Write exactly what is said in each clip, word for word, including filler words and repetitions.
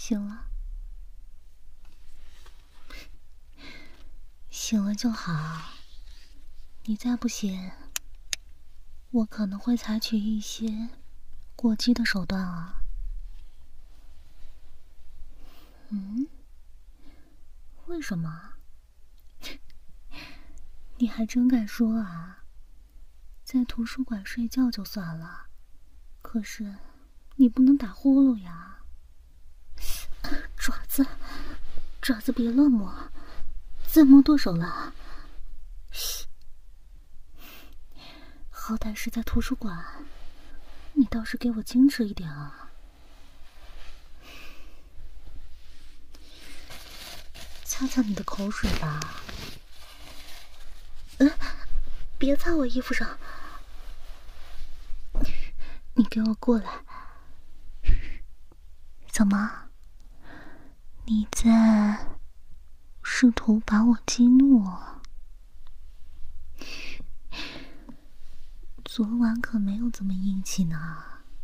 醒了，醒了就好。你再不醒，我可能会采取一些过激的手段啊。嗯？为什么？你还真敢说啊！在图书馆睡觉就算了，可是你不能打呼噜呀。爪子，爪子别乱摸，再摸剁手了。好歹是在图书馆，你倒是给我矜持一点啊。擦擦你的口水吧。嗯，别擦我衣服上。你给我过来。怎么？你在试图把我激怒？昨晚可没有这么硬气呢。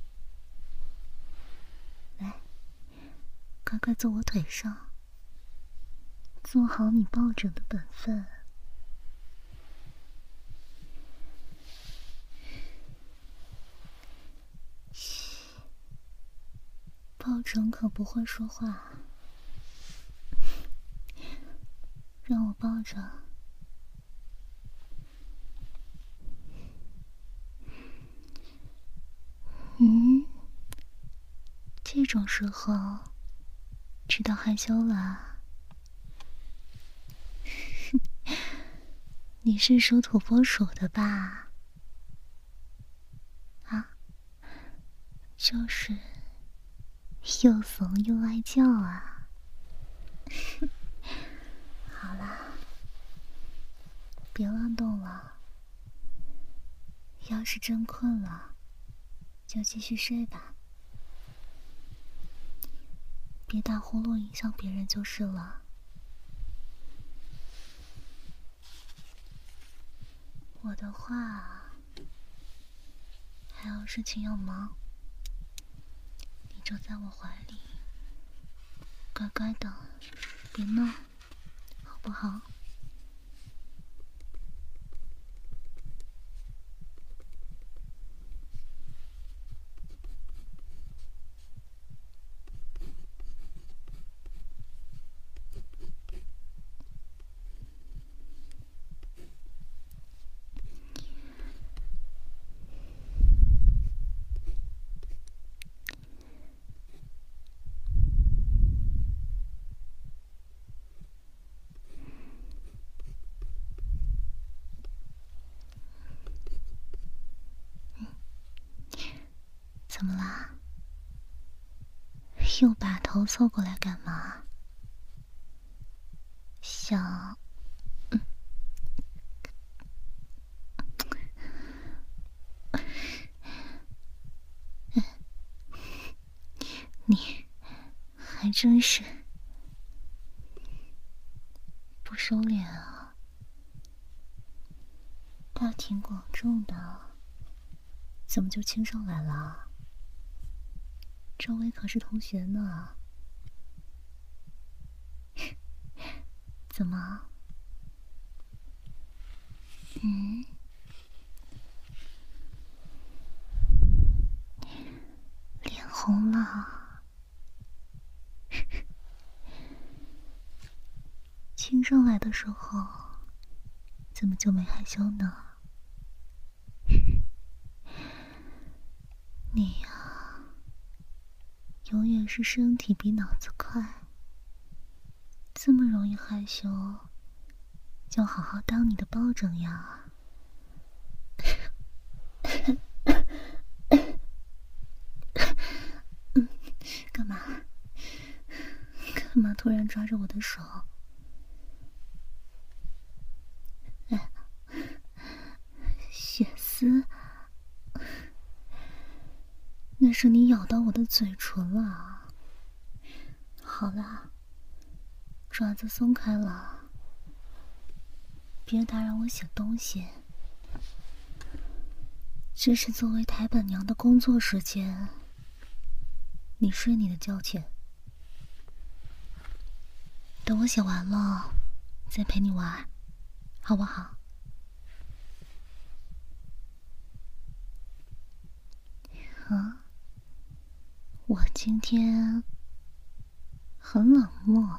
来，乖乖坐我腿上，做好你抱枕的本分。嘘，抱枕可不会说话，让我抱着。嗯，这种时候知道害羞了。你是属土拨鼠的吧？啊，就是又怂又爱叫啊。好啦，别乱动了。要是真困了，就继续睡吧，别打呼噜影响别人就是了。我的话，还有事情要忙，你就在我怀里，乖乖的，别闹，好不好？怎么啦？又把头凑过来干嘛？想……嗯，你还真是不收敛啊！大庭广众的，怎么就亲上来了？周围可是同学呢。怎么？嗯？脸红了？亲上来的时候，怎么就没害羞呢？你呀，永远是身体比脑子快，这么容易害羞，就好好当你的抱枕呀。干嘛？干嘛突然抓着我的手？哎，血丝，那是你咬到我的嘴唇了。好啦，爪子松开了，别打扰我写东西。这是作为台本娘的工作时间，你睡你的觉去。 等我写完了，再陪你玩，好不好？啊，我今天很冷漠。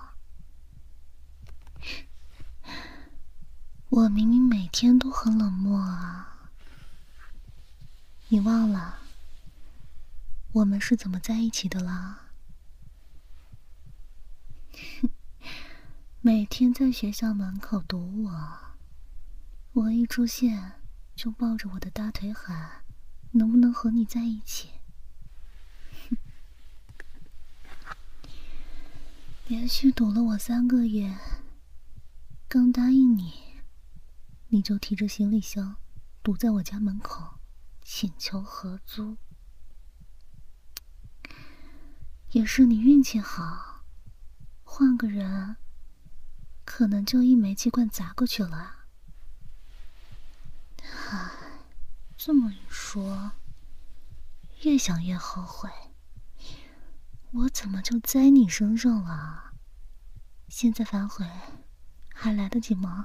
我明明每天都很冷漠啊，你忘了我们是怎么在一起的啦？每天在学校门口堵我，我一出现就抱着我的大腿喊，能不能和你在一起？连续堵了我三个月，刚答应你，你就提着行李箱堵在我家门口，请求合租。也是你运气好，换个人可能就一煤气罐砸过去了。唉，这么一说，越想越后悔，我怎么就栽你身上了？现在反悔还来得及吗？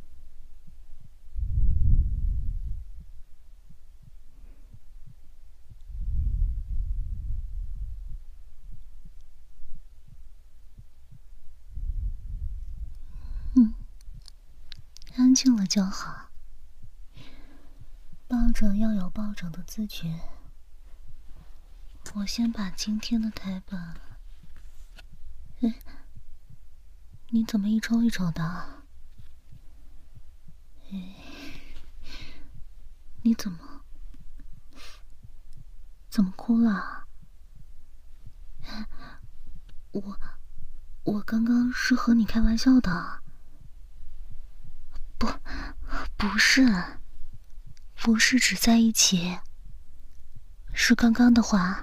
嗯，安静了就好。抱枕要有抱枕的自觉。我先把今天的台本……哎，你怎么一抽一抽的？哎，你怎么怎么哭了？我我刚刚是和你开玩笑的。不，不是，不是只在一起，是刚刚的话。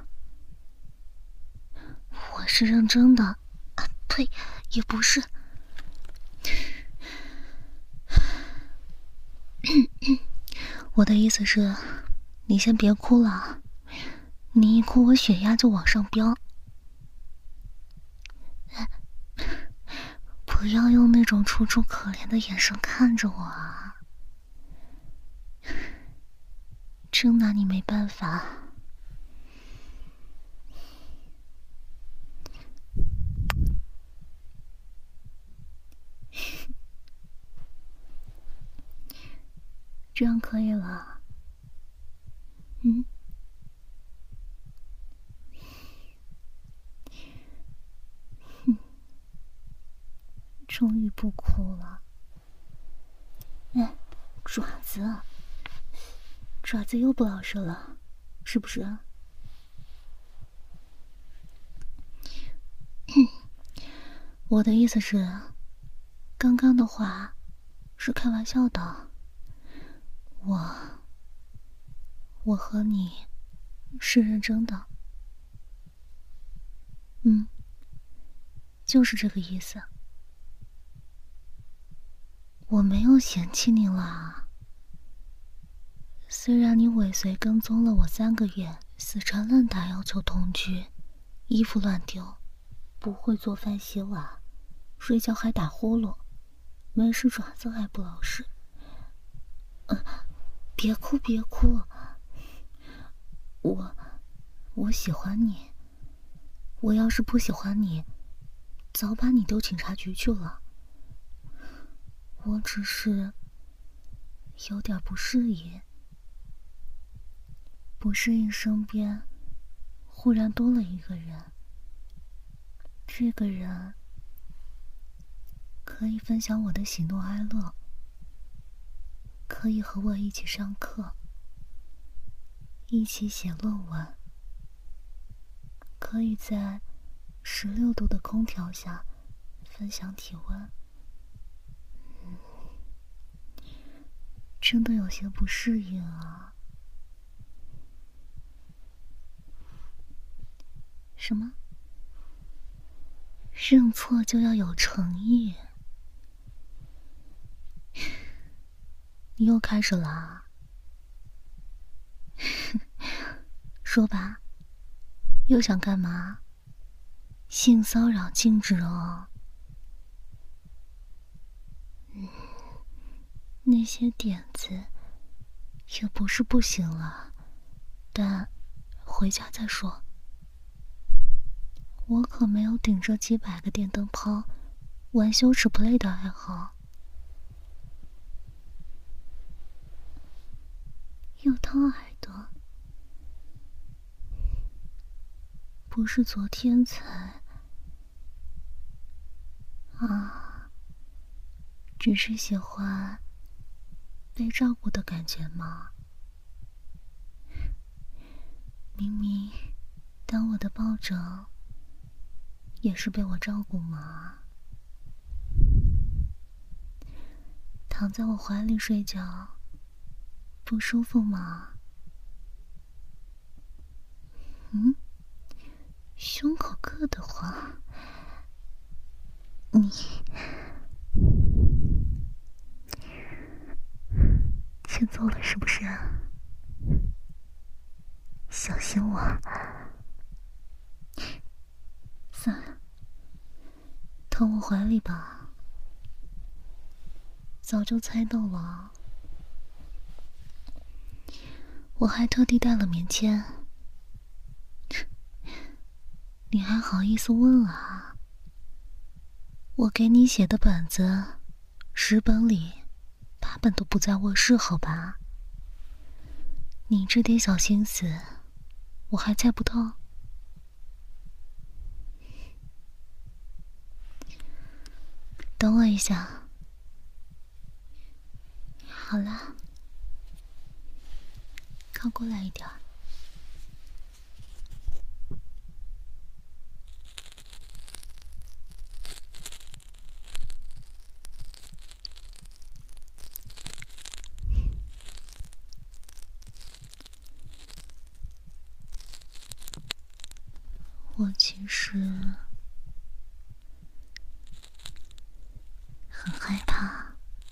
我是认真的，啊，呸，也不是。我的意思是，你先别哭了，你一哭我血压就往上飙。不要用那种楚楚可怜的眼神看着我啊，真拿你没办法。这样可以了。嗯，终于不哭了。哎，爪子，爪子又不老实了，是不是？我的意思是，刚刚的话是开玩笑的。我，我和你是认真的。嗯，就是这个意思。我没有嫌弃你啦。虽然你尾随跟踪了我三个月，死缠烂打要求同居，衣服乱丢，不会做饭洗碗，睡觉还打呼噜，没事爪子还不老实。嗯，别哭别哭，我我喜欢你。我要是不喜欢你，早把你丢警察局去了。我只是有点不适应，不适应身边忽然多了一个人。这个人可以分享我的喜怒哀乐，可以和我一起上课，一起写论文，可以在十六度的空调下分享体温。嗯，真的有些不适应啊。什么？认错就要有诚意？你又开始了啊？说吧，又想干嘛？性骚扰禁止哦。 那些点子也不是不行了，但回家再说。我可没有顶着几百个电灯泡玩羞耻 play 的爱好。又掏耳朵，不是昨天才啊，只是喜欢被照顾的感觉吗？明明当我的抱枕也是被我照顾吗？躺在我怀里睡觉不舒服吗？嗯，胸口硌得慌。你欠揍了是不是？小心我。算了，躺我怀里吧。早就猜到了，我还特地带了棉签。你还好意思问啊？我给你写的本子，十本里八本都不在卧室，好吧？你这点小心思，我还猜不透？等我一下。好啦，靠过来一点。我其实很害怕，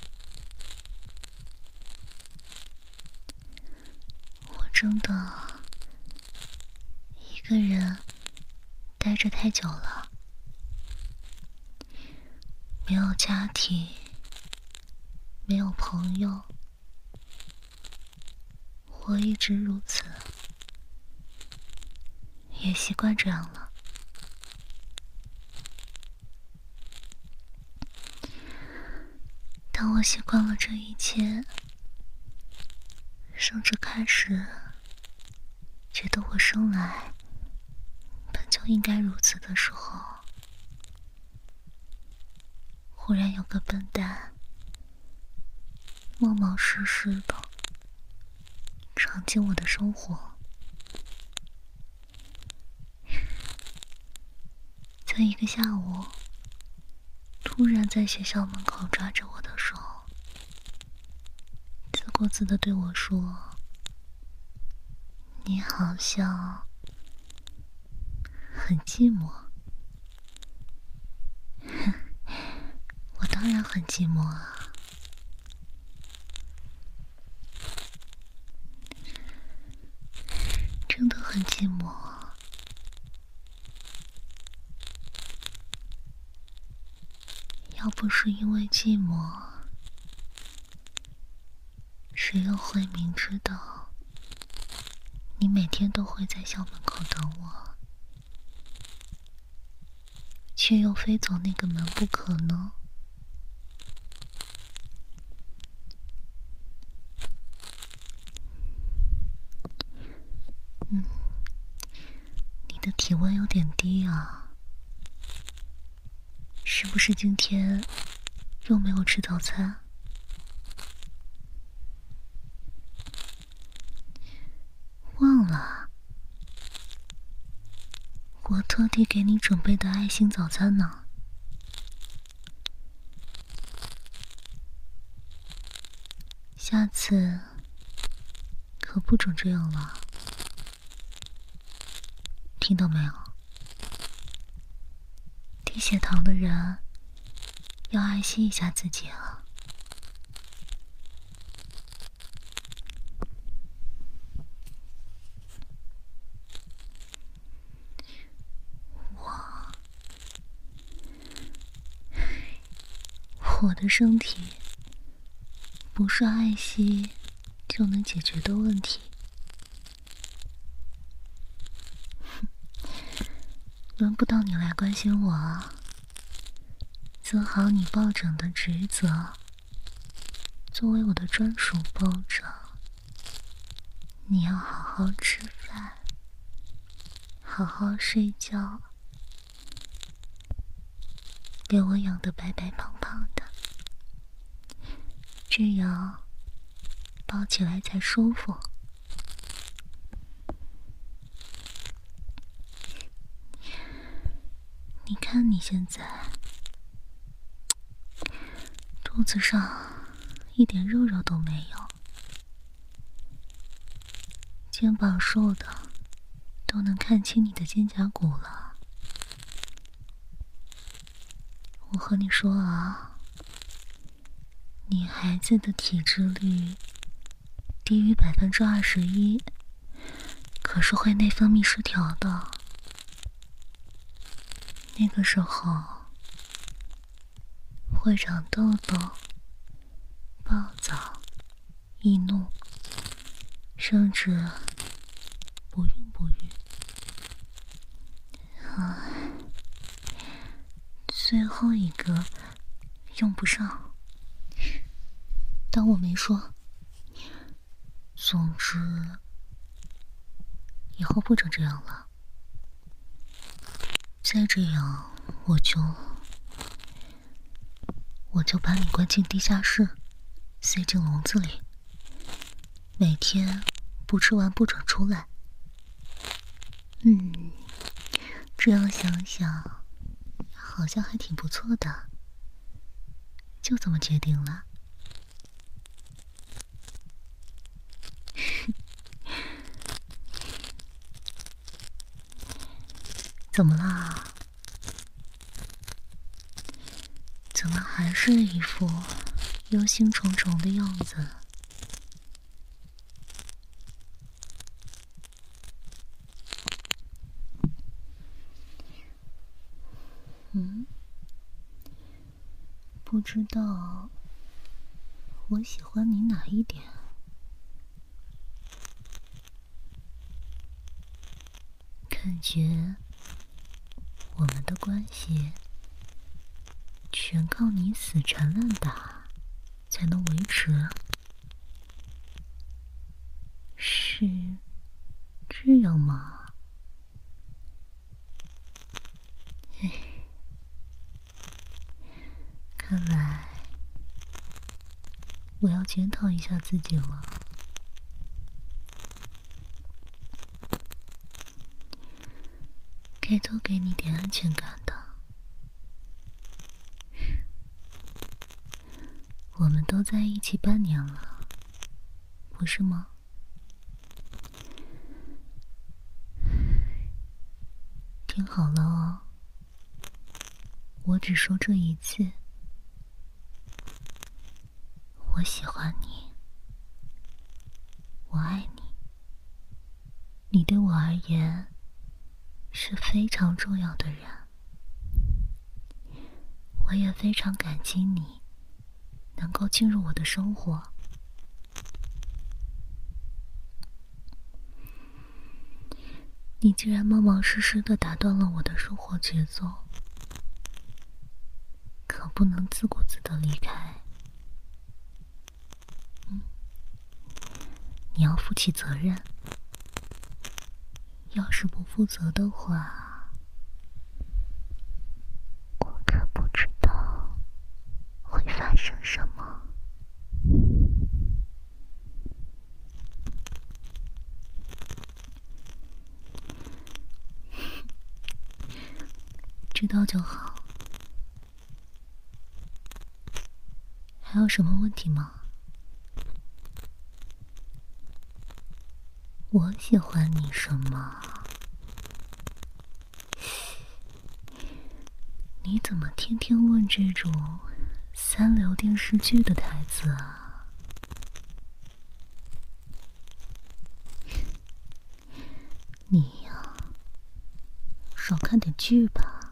我真的一个人待着太久了，没有家庭，没有朋友，我一直如此，也习惯这样了。当我习惯了这一切，甚至开始觉得我生来本就应该如此的时候，忽然有个笨蛋冒冒失失的闯进我的生活，在一个下午突然在学校门口抓着我的手，自顾自地对我说：你好像很寂寞。我当然很寂寞啊。真的很寂寞。要不是因为寂寞，谁又会明知道你每天都会在校门口等我，却又非走那个门不可呢？嗯，你的体温有点低啊，是不是今天又没有吃早餐？忘了，我特地给你准备的爱心早餐呢。下次可不准这样了，听到没有？低血糖的人要爱惜一下自己啊。我，我的身体不是爱惜就能解决的问题。轮不到你来关心我啊，做好你抱枕的职责，作为我的专属抱枕，你要好好吃饭，好好睡觉，给我养得白白胖胖的，这样抱起来才舒服。你看你现在肚子上一点肉肉都没有，肩膀瘦的都能看清你的肩胛骨了。我和你说啊，你孩子的体脂率低于百分之二十一，可是会内分泌失调的。那个时候会长痘痘、暴躁、易怒，甚至不孕不育。啊，最后一个用不上，当我没说。总之，以后不准这样了。再这样，我就我就把你关进地下室，塞进笼子里，每天不吃完不准出来。嗯，这样想想，好像还挺不错的。就这么决定了。怎么啦？怎么还是一副忧心忡忡的样子？嗯，不知道我喜欢你哪一点？感觉我们的关系全靠你死缠烂打才能维持，是这样吗？唉，看来我要检讨一下自己了。该多给你点安全感的。我们都在一起半年了，不是吗？听好了哦，我只说这一次，我喜欢你，我爱你，你对我而言是非常重要的人，我也非常感激你能够进入我的生活。你竟然冒冒失失地打断了我的生活节奏，可不能自顾自地离开。嗯，你要负起责任，要是不负责的话，我可不知道会发生什么。知道就好。还有什么问题吗？我喜欢你什么？你怎么天天问这种三流电视剧的台词啊？你呀，少看点剧吧，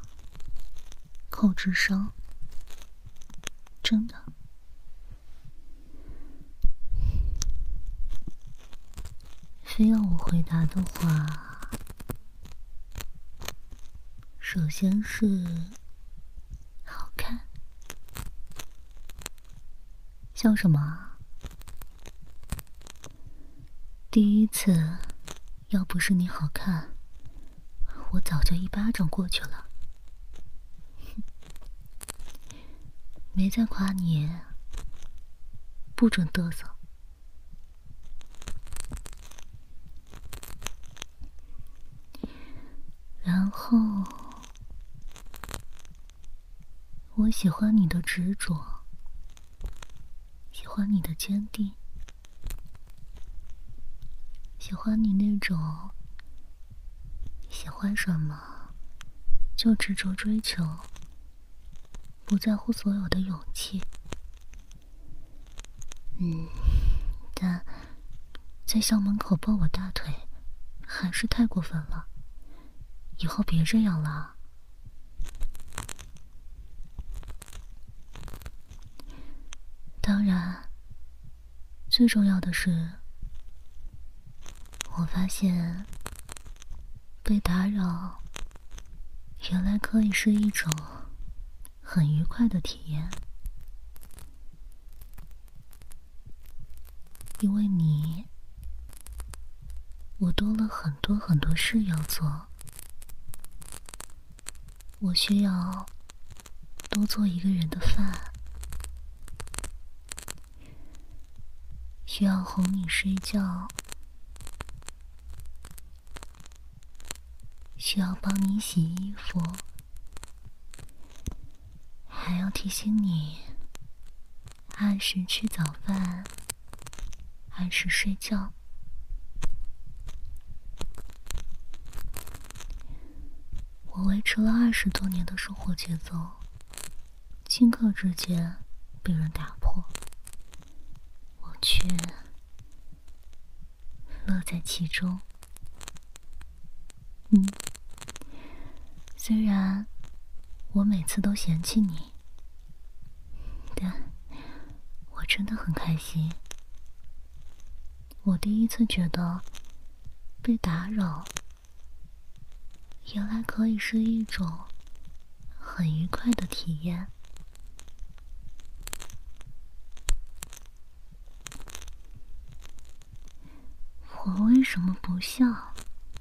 扣智商，真的。 非要我回答的话，首先是好看。笑什么啊？第一次，要不是你好看，我早就一巴掌过去了。没在夸你，不准嘚瑟。然后，我喜欢你的执着，喜欢你的坚定，喜欢你那种喜欢什么就执着追求，不在乎所有的勇气。嗯，但在校门口抱我大腿还是太过分了，以后别这样了。当然，最重要的是，我发现被打扰原来可以是一种很愉快的体验。因为你，我多了很多很多事要做。我需要多做一个人的饭，需要哄你睡觉，需要帮你洗衣服，还要提醒你按时吃早饭，按时睡觉。我维持了二十多年的生活节奏，顷刻之间被人打破，我却乐在其中。嗯，虽然我每次都嫌弃你，但我真的很开心。我第一次觉得被打扰原来可以是一种很愉快的体验。我为什么不笑？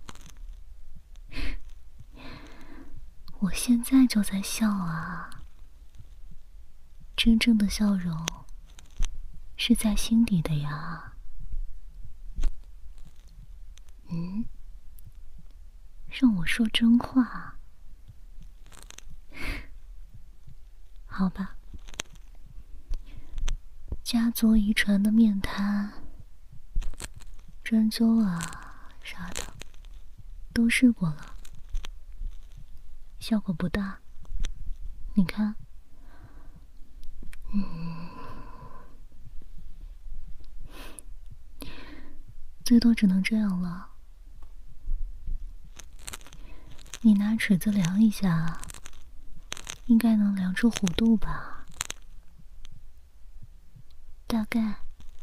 我现在就在笑啊！真正的笑容是在心底的呀。嗯，让我说真话。好吧，家族遗传的面瘫、针灸啊啥的都试过了，效果不大。你看，嗯，最多只能这样了。你拿尺子量一下，应该能量出弧度吧？大概。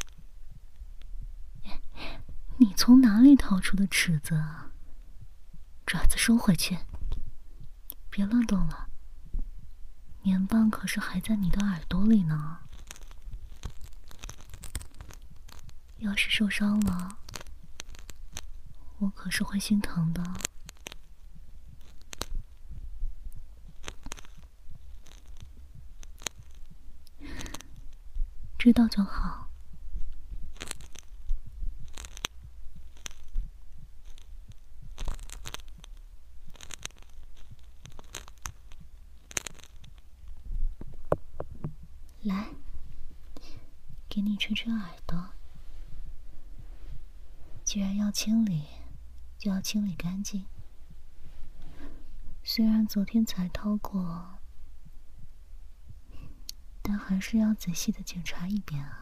你从哪里掏出的尺子啊？爪子收回去，别乱动了。棉棒可是还在你的耳朵里呢，要是受伤了，我可是会心疼的。知道就好。来，给你吹吹耳朵。既然要清理，就要清理干净。虽然昨天才掏过，但还是要仔细的检查一遍啊。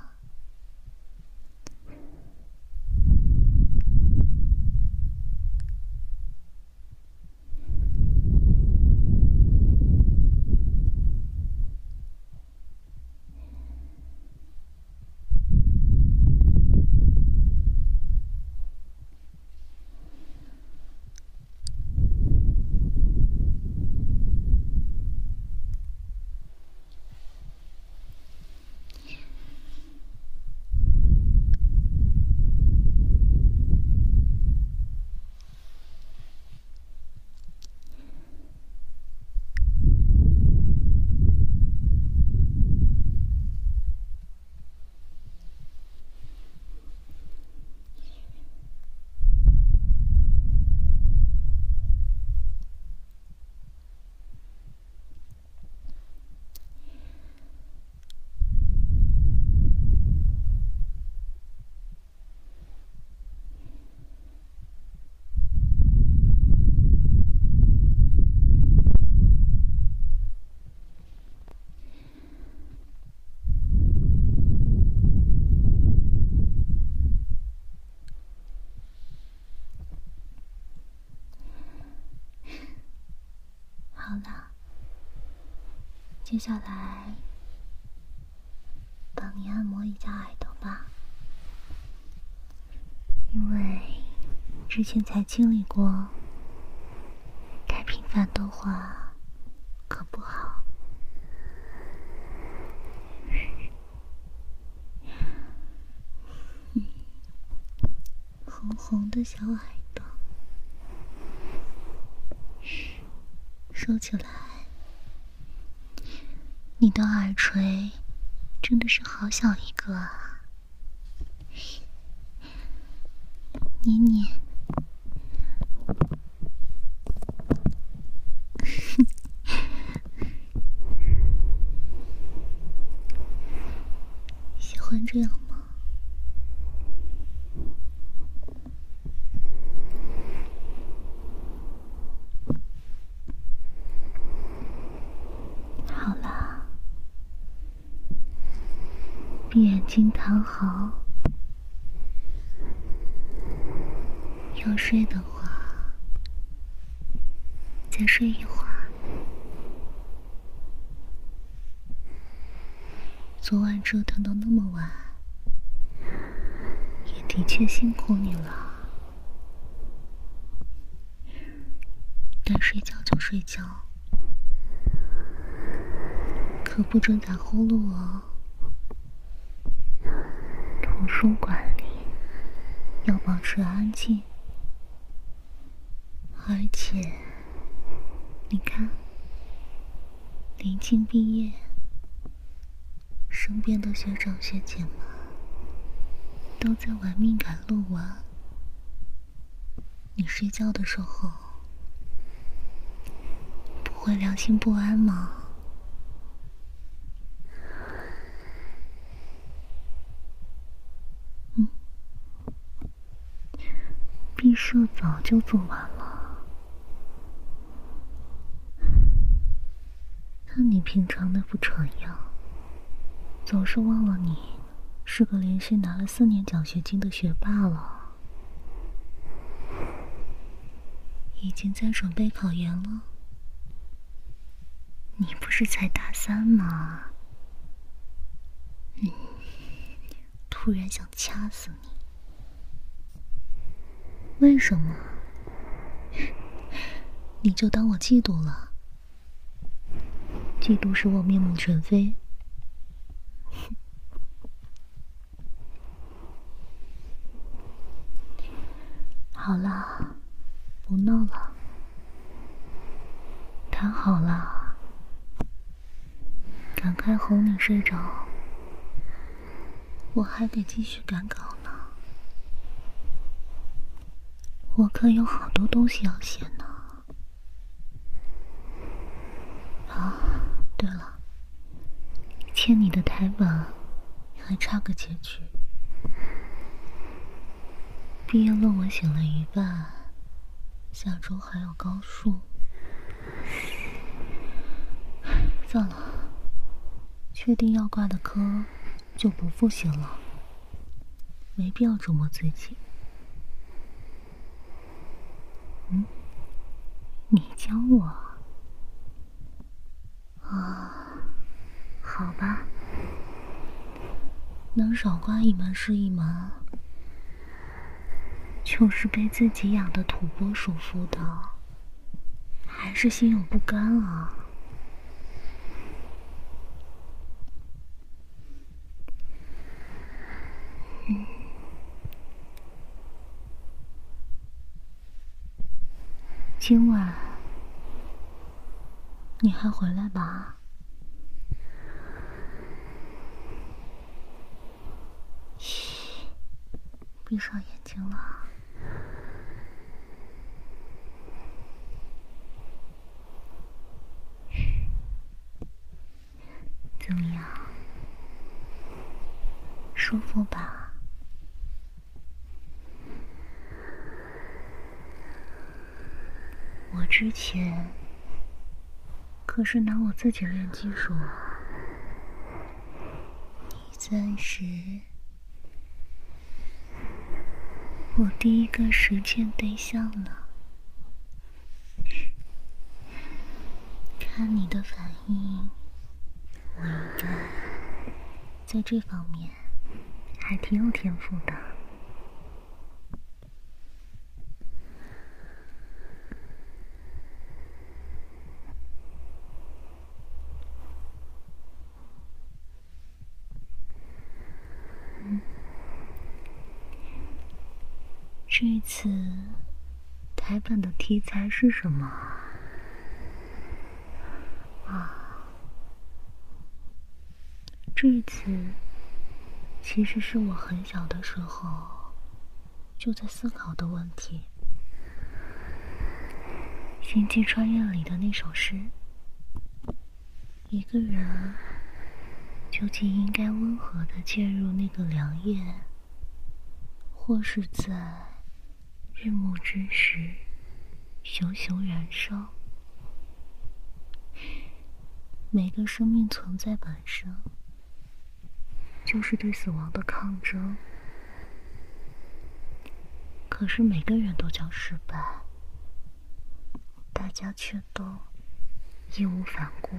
接下来帮你按摩一下耳朵吧，因为之前才清理过，太频繁的话可不好。红红的小耳朵，说起来，你的耳垂真的是好小一个啊！捏捏，喜欢这样吗？好啦，闭眼睛躺好。要睡的话，再睡一会儿。昨晚折腾到那么晚，也的确辛苦你了。该睡觉就睡觉，可不准打呼噜哦。图书馆里要保持安静，而且你看，临近毕业，身边的学长学姐们都在玩命赶论文，你睡觉的时候不会良心不安吗？嗯，毕设早就做完了，看你平常的不成样，总是忘了你是个连续拿了四年奖学金的学霸了，已经在准备考研了。你不是才大三吗？嗯，突然想掐死你。为什么？你就当我嫉妒了？嫉妒使我面目全非。好了，不闹了，躺好了，赶快哄你睡着，我还得继续赶稿呢。我可有好多东西要写呢。啊，对了，欠你的台本还差个结局。毕业论文写了一半，下周还要高数。算了，确定要挂的科就不复习了，没必要折磨自己。嗯，你教我啊？好吧，能少挂一门是一门，就是被自己养的土拨鼠辅导，还是心有不甘啊。嗯，今晚你还回来吧？嘘，闭上眼睛了。怎么样？舒服吧？我之前可是拿我自己练技术，你算是我第一个实践对象呢。看你的反应， 在这方面还挺有天赋的。嗯，这次台本的题材是什么啊？这次其实是我很小的时候就在思考的问题。星际穿越里的那首诗，一个人究竟应该温和地渐入那个凉夜，或是在日暮之时熊熊燃烧？每个生命存在本身就是对死亡的抗争，可是每个人都将失败，大家却都义无反顾。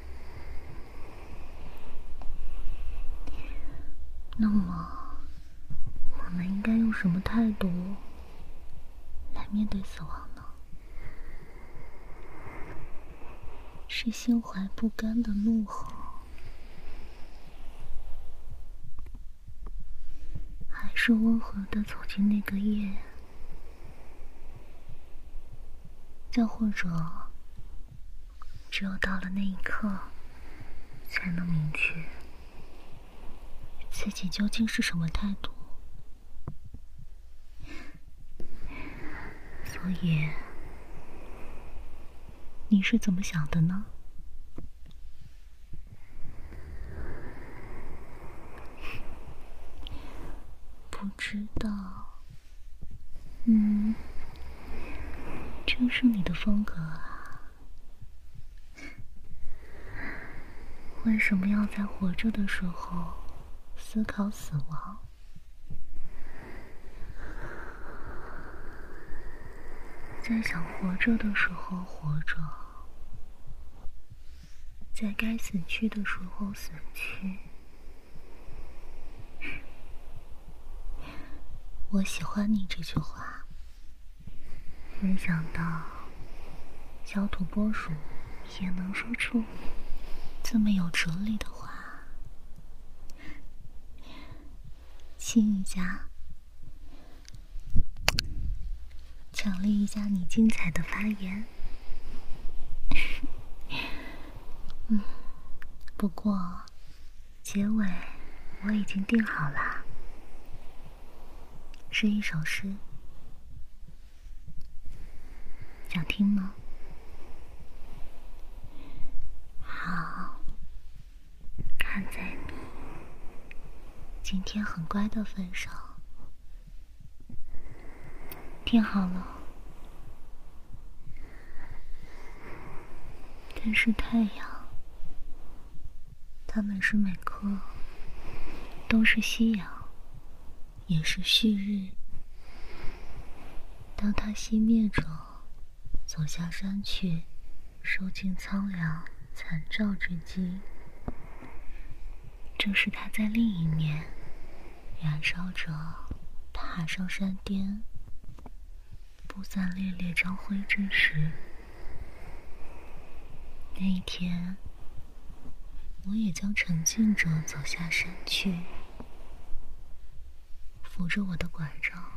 那么我们应该用什么态度来面对死亡呢？是心怀不甘的怒吼，还是温和地走进那个夜？再或者只有到了那一刻才能明确自己究竟是什么态度？所以你是怎么想的呢？不知道。嗯，这是你的风格啊。为什么要在活着的时候思考死亡？在想活着的时候活着，在该死去的时候死去。我喜欢你这句话，没想到小土拨鼠也能说出这么有哲理的话。亲一下，奖励一下你精彩的发言。嗯，不过结尾我已经定好了，是一首诗，想听吗？好，看在你今天很乖的份上，听好了。但是太阳，它们是每颗，都是夕阳，也是旭日。当它熄灭着，走下山去，受尽苍凉残照之际，正是它在另一面燃烧着，爬上山巅，不散烈烈朝晖之时。那一天，我也将沉浸着走下山去，扶着我的拐杖。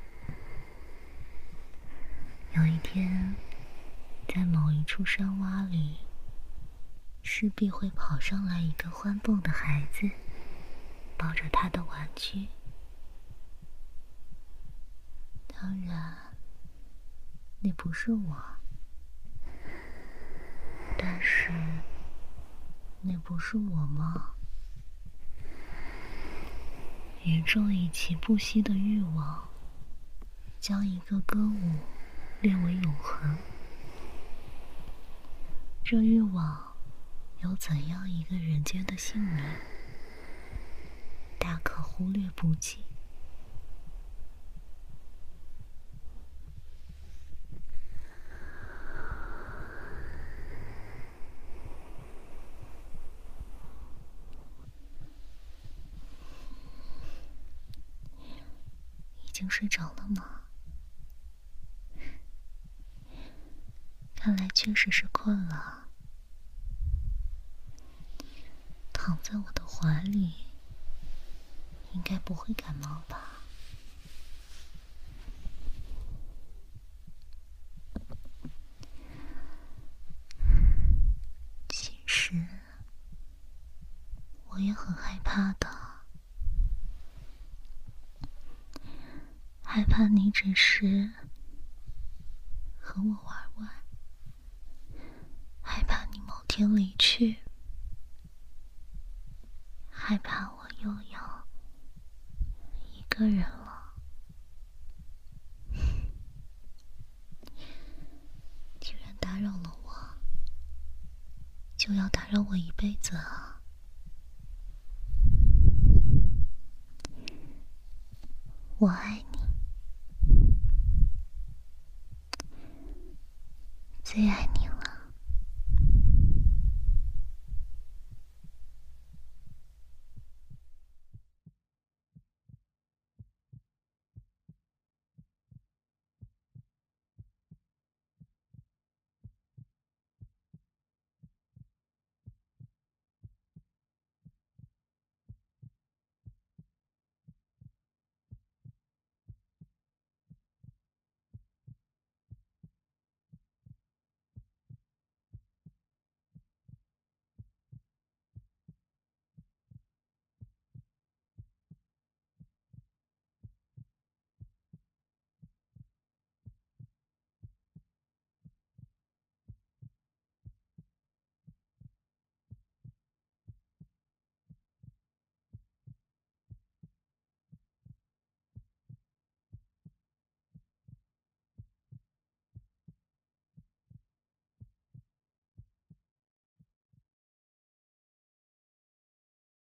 有一天，在某一处山洼里，势必会跑上来一个欢蹦的孩子，抱着他的玩具。当然，那不是我，但是那不是我吗？宇宙以其不息的欲望，将一个歌舞列为永恒。这欲望有怎样一个人间的姓名，大可忽略不计。 经睡着了吗？看来确实是困了。躺在我的怀里，应该不会感冒吧？其实我也很害怕的，害怕你只是和我玩玩，害怕你某天离去，害怕我又要一个人了。既然打扰了我，就要打扰我一辈子啊！我爱